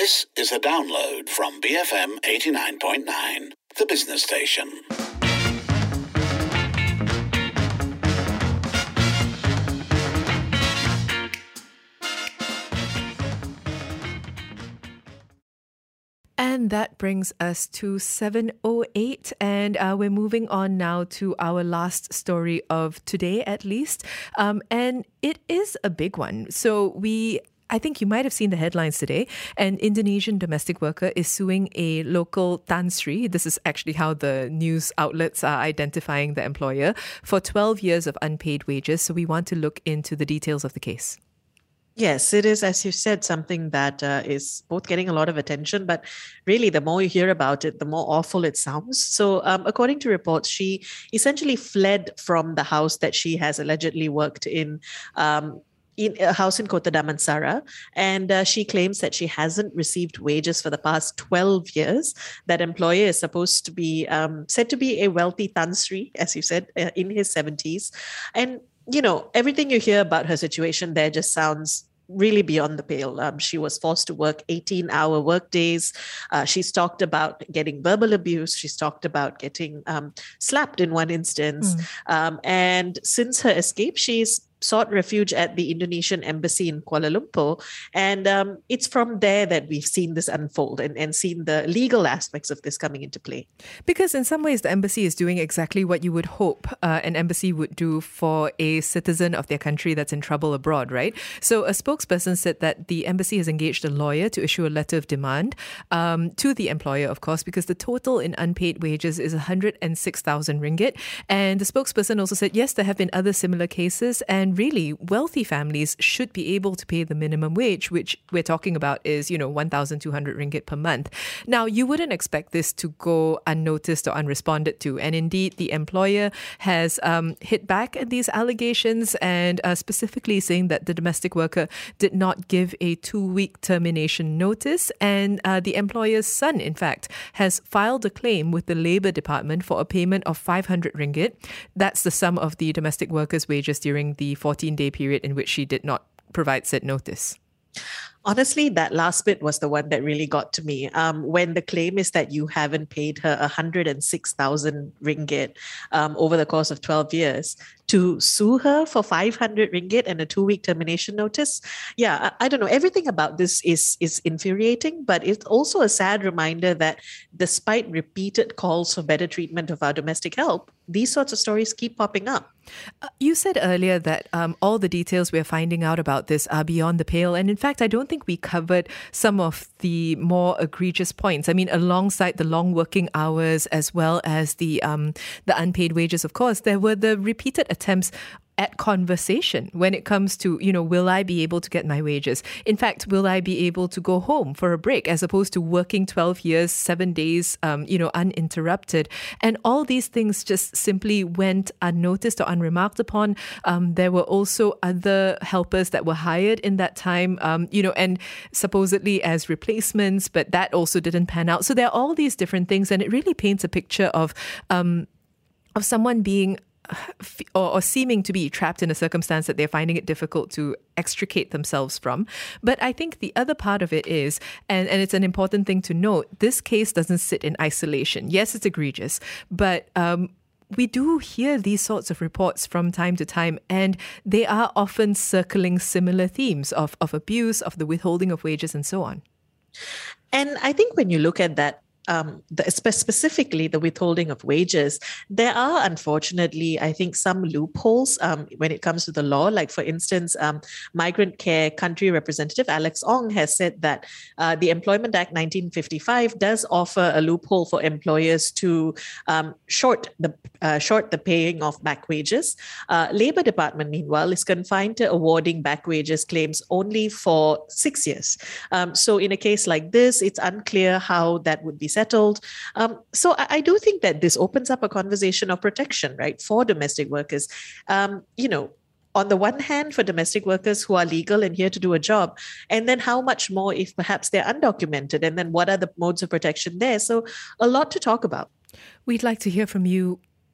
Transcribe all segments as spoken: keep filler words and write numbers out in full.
This is a download from B F M eighty-nine point nine, the business station. And that brings us to seven oh eight, and uh, we're moving on now to our last story of today, at least. Um, and it is a big one. So we... I think you might have seen the headlines today. An Indonesian domestic worker is suing a local Tan Sri. This is actually how the news outlets are identifying the employer for twelve years of unpaid wages. So we want to look into the details of the case. Yes, it is, as you said, something that uh, is both getting a lot of attention, but really the more you hear about it, the more awful it sounds. So um, according to reports, she essentially fled from the house that she has allegedly worked in, um, in a house in Kota Damansara, and uh, she claims that she hasn't received wages for the past twelve years. That employer is supposed to be um, said to be a wealthy Tan Sri, as you said, uh, in his seventies. And, you know, everything you hear about her situation there just sounds really beyond the pale. Um, she was forced to work eighteen-hour work days. Uh, she's talked about getting verbal abuse. She's talked about getting um, slapped in one instance. Mm. Um, and since her escape, she's sought refuge at the Indonesian embassy in Kuala Lumpur. And um, it's from there that we've seen this unfold and, and seen the legal aspects of this coming into play. Because in some ways, the embassy is doing exactly what you would hope uh, an embassy would do for a citizen of their country that's in trouble abroad, right? So a spokesperson said that the embassy has engaged a lawyer to issue a letter of demand um, to the employer, of course, because the total in unpaid wages is one hundred six thousand ringgit. And the spokesperson also said, yes, there have been other similar cases, and really, wealthy families should be able to pay the minimum wage, which we're talking about is, you know, one thousand two hundred ringgit per month. Now, you wouldn't expect this to go unnoticed or unresponded to. And indeed, the employer has um, hit back at these allegations and uh, specifically saying that the domestic worker did not give a two-week termination notice. And uh, the employer's son, in fact, has filed a claim with the Labour Department for a payment of five hundred ringgit. That's the sum of the domestic worker's wages during the fourteen-day period in which she did not provide said notice. Honestly, that last bit was the one that really got to me. Um, when the claim is that you haven't paid her one hundred six thousand ringgit um, over the course of twelve years, to sue her for five hundred ringgit and a two-week termination notice. Yeah, I, I don't know. Everything about this is, is infuriating, but it's also a sad reminder that despite repeated calls for better treatment of our domestic help, these sorts of stories keep popping up. Uh, you said earlier that um, all the details we're finding out about this are beyond the pale. And in fact, I don't think we covered some of the more egregious points. I mean, alongside the long working hours as well as the um, the unpaid wages, of course, there were the repeated attempts at conversation when it comes to, you know, will I be able to get my wages? In fact, will I be able to go home for a break as opposed to working twelve years, seven days, um, you know, uninterrupted? And all these things just simply went unnoticed or unremarked upon. Um, there were also other helpers that were hired in that time, um, you know, and supposedly as replacements, but that also didn't pan out. So there are all these different things, and it really paints a picture of um, of someone being Or, or seeming to be trapped in a circumstance that they're finding it difficult to extricate themselves from. But I think the other part of it is, and, and it's an important thing to note, this case doesn't sit in isolation. Yes, it's egregious, but um, we do hear these sorts of reports from time to time, and they are often circling similar themes of, of abuse, of the withholding of wages, and so on. And I think when you look at that, Um, the, specifically the withholding of wages, there are unfortunately, I think, some loopholes um, when it comes to the law. Like, for instance, um, Migrant Care Country Representative Alex Ong has said that uh, the Employment Act nineteen fifty-five does offer a loophole for employers to um, short the uh, short the paying of back wages. Uh, Labour Department, meanwhile, is confined to awarding back wages claims only for six years. Um, so in a case like this, it's unclear how that would be settled. Um, so I, I do think that this opens up a conversation of protection, right, for domestic workers. Um, you know, on the one hand, for domestic workers who are legal and here to do a job, and then how much more if perhaps they're undocumented, and then what are the modes of protection there? So a lot to talk about. We'd like to hear from you.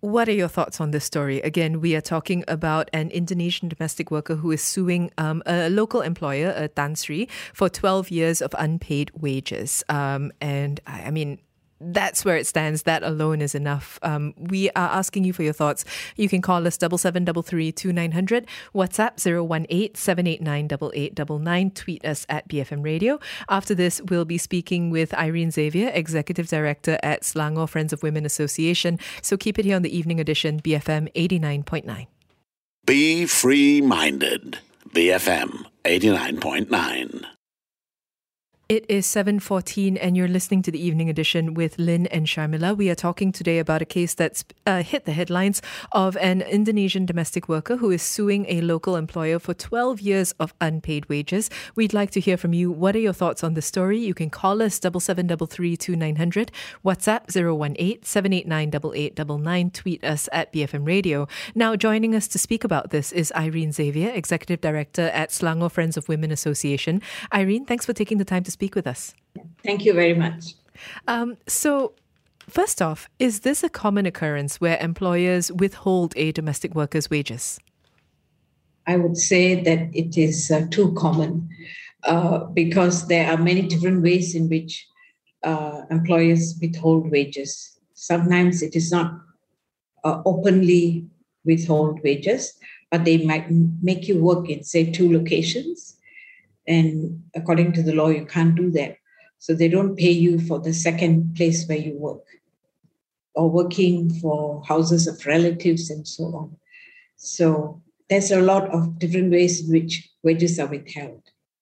what are your thoughts on this story? Again, we are talking about an Indonesian domestic worker who is suing um, a local employer, a Tan Sri, for twelve years of unpaid wages. Um, and I, I mean, that's where it stands. That alone is enough. Um, we are asking you for your thoughts. You can call us double seven double three two nine hundred, WhatsApp zero one eight seven eight nine eight eight nine nine, tweet us at B F M Radio. After this, we'll be speaking with Irene Xavier, Executive Director at Selangor Friends of Women Association. So keep it here on the Evening Edition, B F M eighty-nine point nine. Be free-minded. B F M eighty-nine point nine. It is seven fourteen and you're listening to the Evening Edition with Lynn and Sharmila. We are talking today about a case that's uh, hit the headlines of an Indonesian domestic worker who is suing a local employer for twelve years of unpaid wages. We'd like to hear from you. What are your thoughts on the story? You can call us double seven double three two nine hundred, WhatsApp zero one eight seven eight nine eight eight nine nine, tweet us at B F M Radio. Now, joining us to speak about this is Irene Xavier, Executive Director at Selangor Friends of Women Association. Irene, thanks for taking the time to speak with us. Thank you very much. Um, so, first off, is this a common occurrence where employers withhold a domestic worker's wages? I would say that it is uh, too common uh, because there are many different ways in which uh, employers withhold wages. Sometimes it is not uh, openly withhold wages, but they might make you work in, say, two locations. And according to the law, you can't do that. So they don't pay you for the second place where you work, or working for houses of relatives and so on. So there's a lot of different ways in which wages are withheld.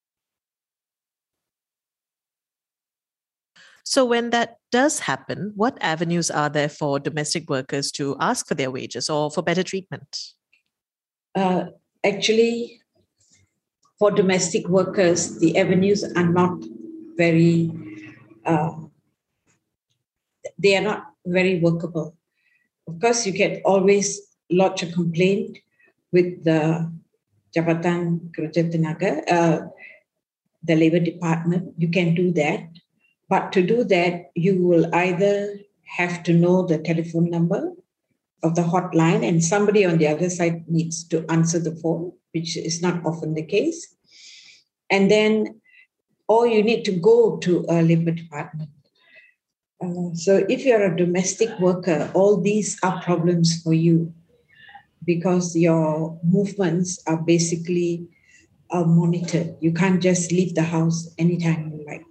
So when that does happen, what avenues are there for domestic workers to ask for their wages or for better treatment? Uh, actually, for domestic workers, the avenues are not very, uh, they are not very workable. Of course, you can always lodge a complaint with the Jabatan Kerja Tenaga, uh, the Labour Department. You can do that. But to do that, you will either have to know the telephone number of the hotline, and somebody on the other side needs to answer the phone, which is not often the case. And then, or you need to go to a Labour Department. Uh, so if you're a domestic worker, all these are problems for you because your movements are basically uh, monitored. You can't just leave the house anytime you like.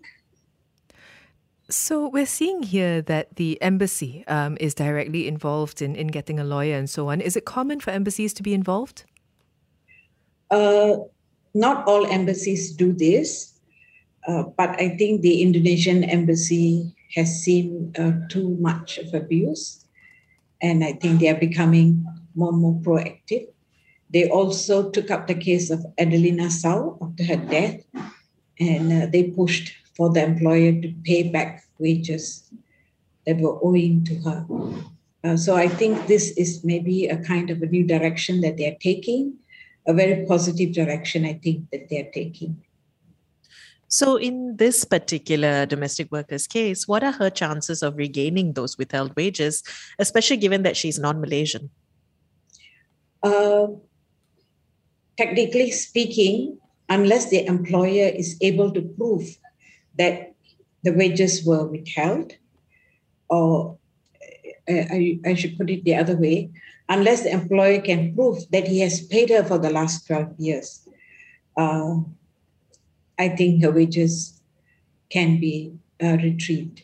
So we're seeing here that the embassy um, is directly involved in, in getting a lawyer and so on. Is it common for embassies to be involved? Uh, not all embassies do this, uh, but I think the Indonesian embassy has seen uh, too much of abuse, and I think they are becoming more and more proactive. They also took up the case of Adelina Sau after her death, and uh, they pushed for the employer to pay back wages that were owing to her. Uh, so I think this is maybe a kind of a new direction that they're taking, a very positive direction, I think, that they're taking. So in this particular domestic worker's case, what are her chances of regaining those withheld wages, especially given that she's non-Malaysian? Uh, technically speaking, unless the employer is able to prove that the wages were withheld, or uh, I, I should put it the other way, unless the employer can prove that he has paid her for the last twelve years, uh, I think her wages can be uh, retrieved.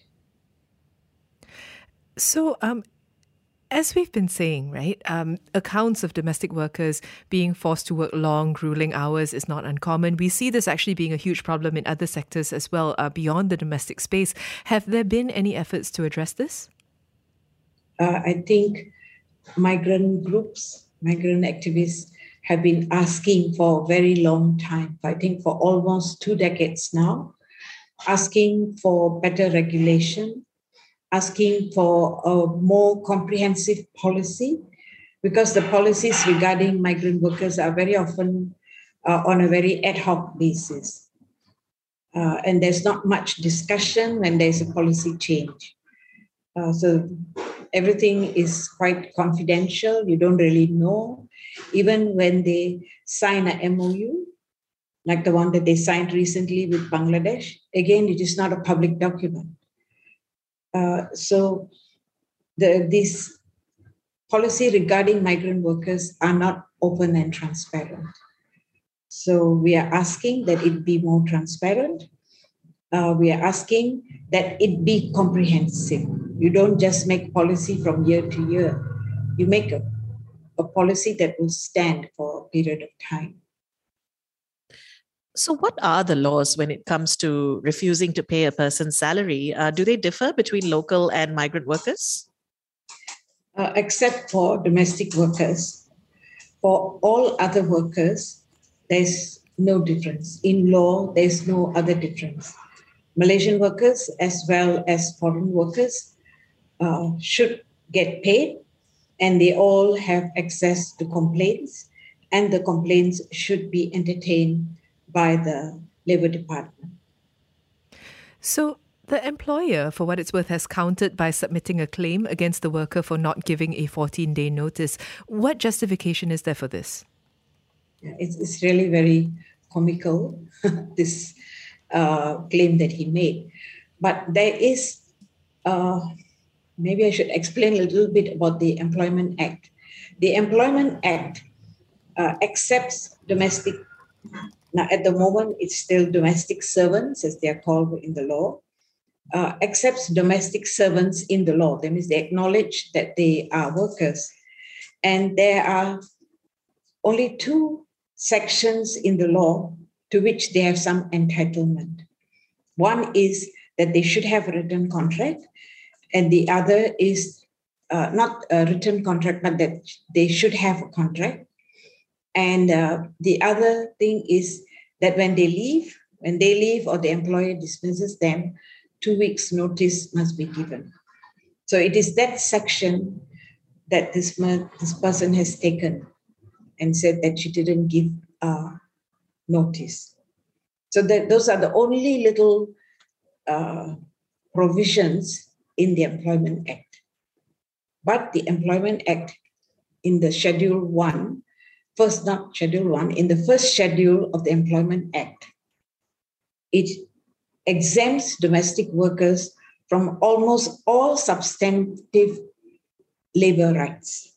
So, um, as we've been saying, right, um, accounts of domestic workers being forced to work long, grueling hours is not uncommon. We see this actually being a huge problem in other sectors as well, uh, beyond the domestic space. Have there been any efforts to address this? Uh, I think migrant groups, migrant activists have been asking for a very long time, I think for almost two decades now, asking for better regulation, asking for a more comprehensive policy, because the policies regarding migrant workers are very often uh, on a very ad hoc basis. Uh, and there's not much discussion when there's a policy change. Uh, so everything is quite confidential. You don't really know. Even when they sign a M O U, like the one that they signed recently with Bangladesh, again, it is not a public document. Uh, so the, this policy regarding migrant workers are not open and transparent. So we are asking that it be more transparent. Uh, we are asking that it be comprehensive. You don't just make policy from year to year. You make a, a policy that will stand for a period of time. So what are the laws when it comes to refusing to pay a person's salary? Uh, do they differ between local and migrant workers? Uh, except for domestic workers. For all other workers, there's no difference. In law, there's no other difference. Malaysian workers as well as foreign workers uh, should get paid, and they all have access to complaints, and the complaints should be entertained by the Labour Department. So the employer, for what it's worth, has countered by submitting a claim against the worker for not giving a fourteen-day notice. What justification is there for this? Yeah, it's, it's really very comical, this uh, claim that he made. But there is, uh, maybe I should explain a little bit about the Employment Act. The Employment Act uh, accepts domestic. Now, at the moment, it's still domestic servants, as they are called in the law, uh, accepts domestic servants in the law. That means they acknowledge that they are workers. And there are only two sections in the law to which they have some entitlement. One is that they should have a written contract, and the other is uh, not a written contract, but that they should have a contract. And uh, the other thing is that when they leave, when they leave or the employer dismisses them, two weeks notice must be given. So it is that section that this, this person has taken and said that she didn't give uh, notice. So that those are the only little uh, provisions in the Employment Act. But the Employment Act in the Schedule one, First, not Schedule one, in the first schedule of the Employment Act, it exempts domestic workers from almost all substantive labor rights.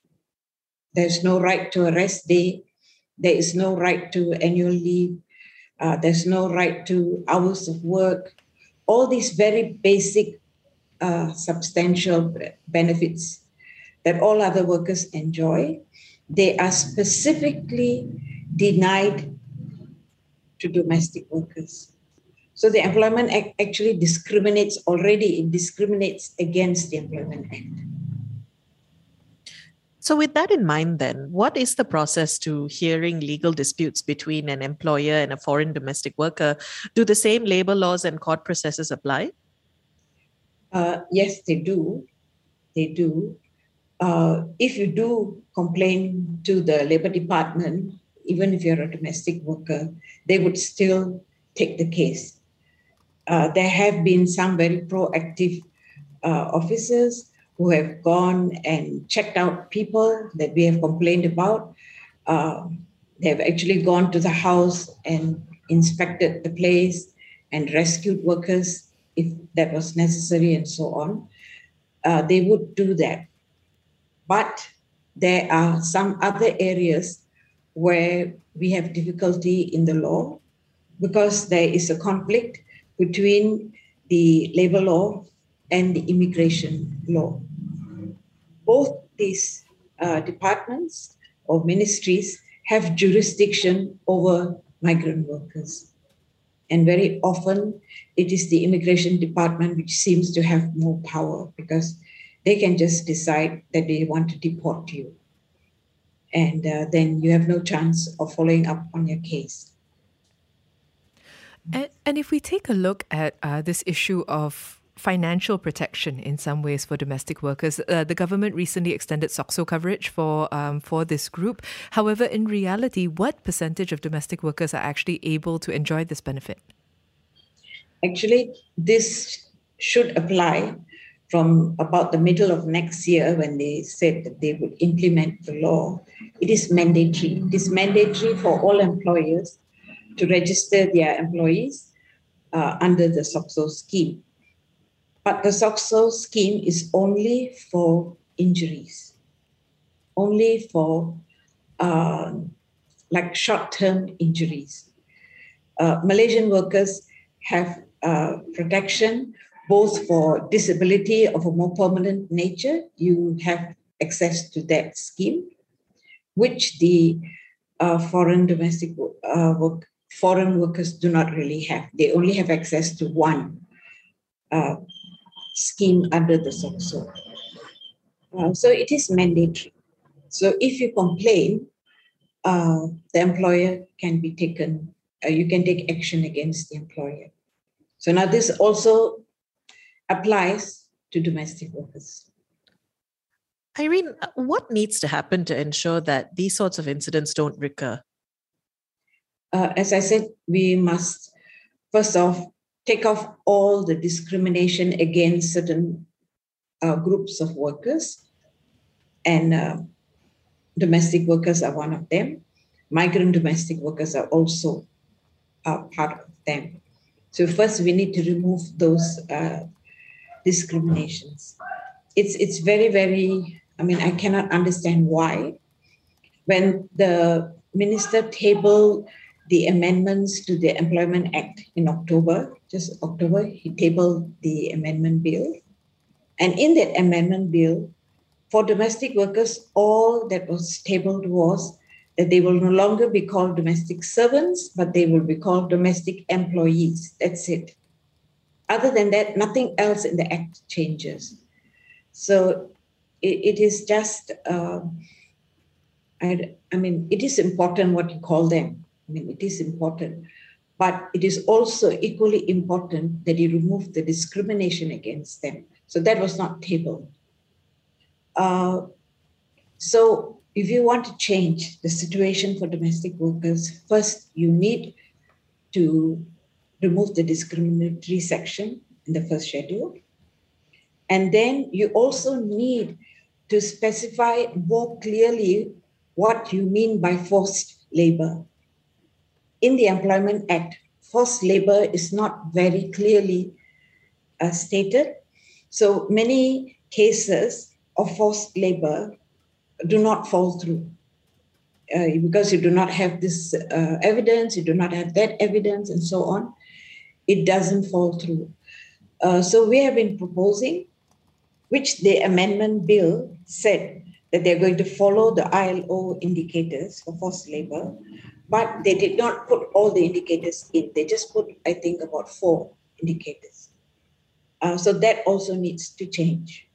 There's no right to a rest day. There is no right to annual leave. Uh, there's no right to hours of work. All these very basic, uh, substantial benefits that all other workers enjoy, they are specifically denied to domestic workers. So the Employment Act actually discriminates already, it discriminates against the Employment Act. So with that in mind then, what is the process to hearing legal disputes between an employer and a foreign domestic worker? Do the same labor laws and court processes apply? Uh, yes, they do. They do. Uh, if you do complain to the Labour Department, even if you're a domestic worker, they would still take the case. Uh, there have been some very proactive uh, officers who have gone and checked out people that we have complained about. Uh, they have actually gone to the house and inspected the place and rescued workers if that was necessary and so on. Uh, they would do that. But there are some other areas where we have difficulty in the law because there is a conflict between the labor law and the immigration law. Both these uh, departments or ministries have jurisdiction over migrant workers. And very often it is the immigration department which seems to have more power because they can just decide that they want to deport you. And uh, then you have no chance of following up on your case. And, and if we take a look at uh, this issue of financial protection in some ways for domestic workers, uh, the government recently extended SOCSO coverage for um, for this group. However, in reality, what percentage of domestic workers are actually able to enjoy this benefit? Actually, this should apply from about the middle of next year, when they said that they would implement the law, it is mandatory. It is mandatory for all employers to register their employees uh, under the SOCSO scheme. But the SOCSO scheme is only for injuries, only for uh, like short-term injuries. Uh, Malaysian workers have uh, protection both for disability of a more permanent nature. You have access to that scheme, which the uh, foreign domestic uh, work, foreign workers do not really have. They only have access to one uh, scheme under the SOCSO. Uh, so it is mandatory. So if you complain, uh, the employer can be taken, uh, you can take action against the employer. So now this also applies to domestic workers. Irene, what needs to happen to ensure that these sorts of incidents don't recur? Uh, as I said, we must first off take off all the discrimination against certain uh, groups of workers, and uh, domestic workers are one of them. Migrant domestic workers are also uh, part of them. So first we need to remove those uh, discriminations. It's, it's very, very, I mean, I cannot understand why. When the minister tabled the amendments to the Employment Act in October, just October, he tabled the amendment bill. And in that amendment bill, for domestic workers, all that was tabled was that they will no longer be called domestic servants, but they will be called domestic employees. That's it. Other than that, nothing else in the Act changes. So it, it is just, uh, I, I mean, it is important what you call them. I mean, it is important. But it is also equally important that you remove the discrimination against them. So that was not tabled. Uh, so if you want to change the situation for domestic workers, first you need to remove the discriminatory section in the first schedule. And then you also need to specify more clearly what you mean by forced labor. In the Employment Act, forced labor is not very clearly uh, stated. So many cases of forced labor do not fall through uh, because you do not have this uh, evidence, you do not have that evidence, and so on. It doesn't fall through. Uh, so we have been proposing, which the amendment bill said that they're going to follow the I L O indicators for forced labor, but they did not put all the indicators in. They just put, I think, about four indicators. Uh, so that also needs to change.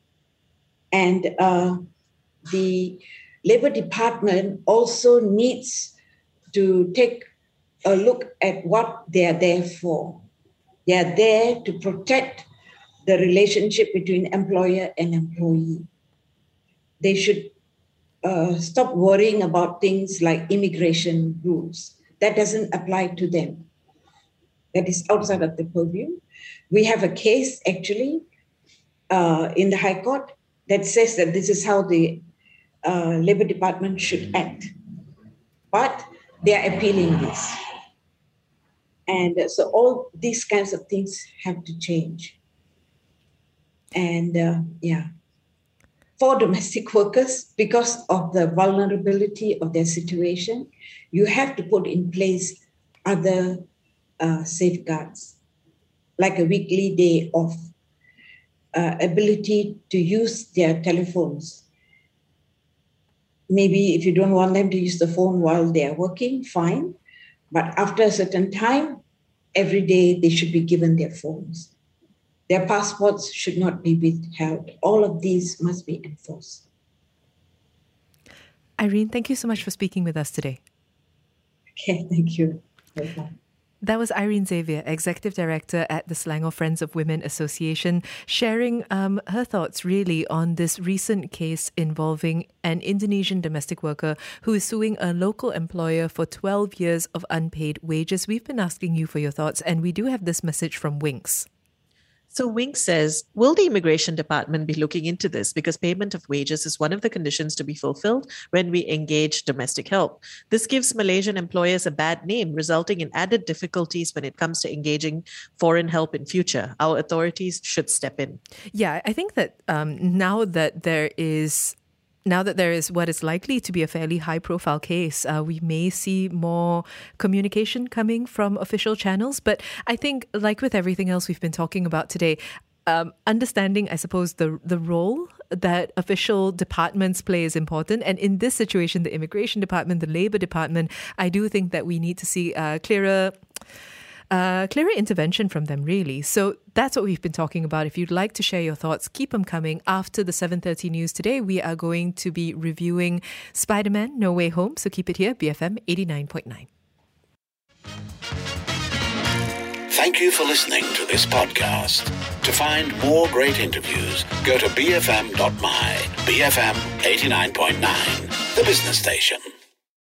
And uh, the Labor Department also needs to take a look at what they are there for. They are there to protect the relationship between employer and employee. They should uh, stop worrying about things like immigration rules. That doesn't apply to them. That is outside of the purview. We have a case actually uh, in the High Court that says that this is how the uh, Labor Department should act. But they are appealing this. And uh, so all these kinds of things have to change. And uh, yeah, for domestic workers, because of the vulnerability of their situation, you have to put in place other uh, safeguards, like a weekly day off, uh, ability to use their telephones. Maybe if you don't want them to use the phone while they are working, fine. But after a certain time, every day they should be given their phones. Their passports should not be withheld. All of these must be enforced. Irene, thank you so much for speaking with us today. Okay, thank you. Welcome. That was Irene Xavier, Executive Director at the Selangor Friends of Women Association, sharing um, her thoughts really on this recent case involving an Indonesian domestic worker who is suing a local employer for twelve years of unpaid wages. We've been asking you for your thoughts, and we do have this message from Winks. So Wink says, will the Immigration Department be looking into this? Because payment of wages is one of the conditions to be fulfilled when we engage domestic help. This gives Malaysian employers a bad name, resulting in added difficulties when it comes to engaging foreign help in future. Our authorities should step in. Yeah, I think that um, now that there is Now that there is what is likely to be a fairly high-profile case, uh, we may see more communication coming from official channels. But I think, like with everything else we've been talking about today, um, understanding, I suppose, the the role that official departments play is important. And in this situation, the Immigration Department, the Labour Department, I do think that we need to see a clearer... Uh, clearer intervention from them, really. So that's what we've been talking about. If you'd like to share your thoughts, keep them coming. After the seven thirty news today, we are going to be reviewing Spider-Man No Way Home. So keep it here, B F M eighty-nine point nine. Thank you for listening to this podcast. To find more great interviews, go to b f m dot my. B F M eighty-nine point nine, the business station.